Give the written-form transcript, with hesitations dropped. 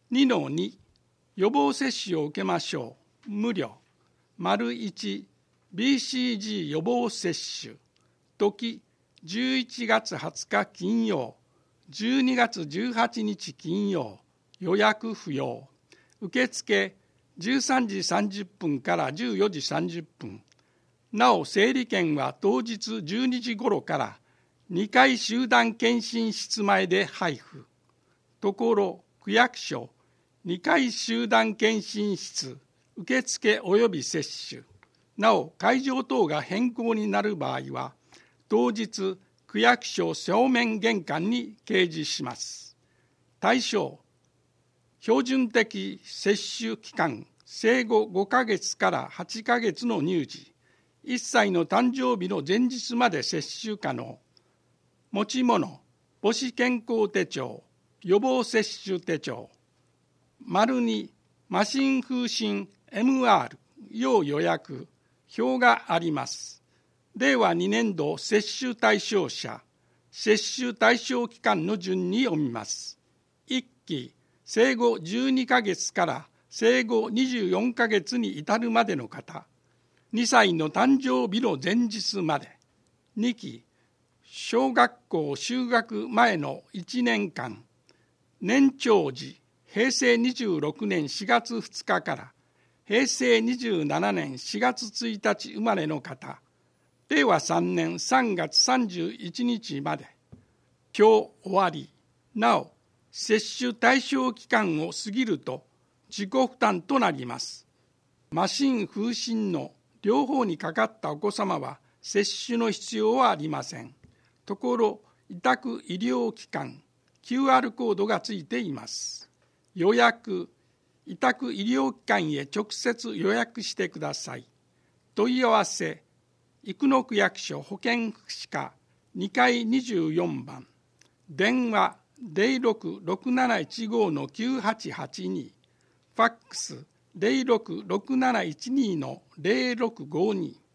2-2 予防接種を受けましょう。無料。1 BCG 予防接種。時11月20日金曜、12月18日金曜。予約不要。受付13時30分から14時30分。なお、整理券は当日12時頃から2階集団検診室前で配布。ところ、区役所、2階集団検診室、受付及び接種。なお、会場等が変更になる場合は、当日、区役所正面玄関に掲示します。対象、標準的接種期間、生後5ヶ月から8ヶ月の乳児、1歳の誕生日の前日まで接種可能。持ち物、母子健康手帳、予防接種手帳。2、マシン風疹 MR 要予約、表があります。令和2年度接種対象者、接種対象期間の順に読みます。1期、生後12ヶ月から生後24ヶ月に至るまでの方、2歳の誕生日の前日まで。2期、小学校就学前の1年間、年長時、平成26年4月2日から平成27年4月1日生まれの方、令和3年3月31日まで。今日終わり。なお、接種対象期間を過ぎると自己負担となります。麻疹・風疹の両方にかかったお子様は接種の必要はありません。ところ、委託医療機関、QR コードがついています。予約、委託医療機関へ直接予約してください。問い合わせ、生野区役所保健福祉課2階24番、電話066715-9882、ファックス066712-0652。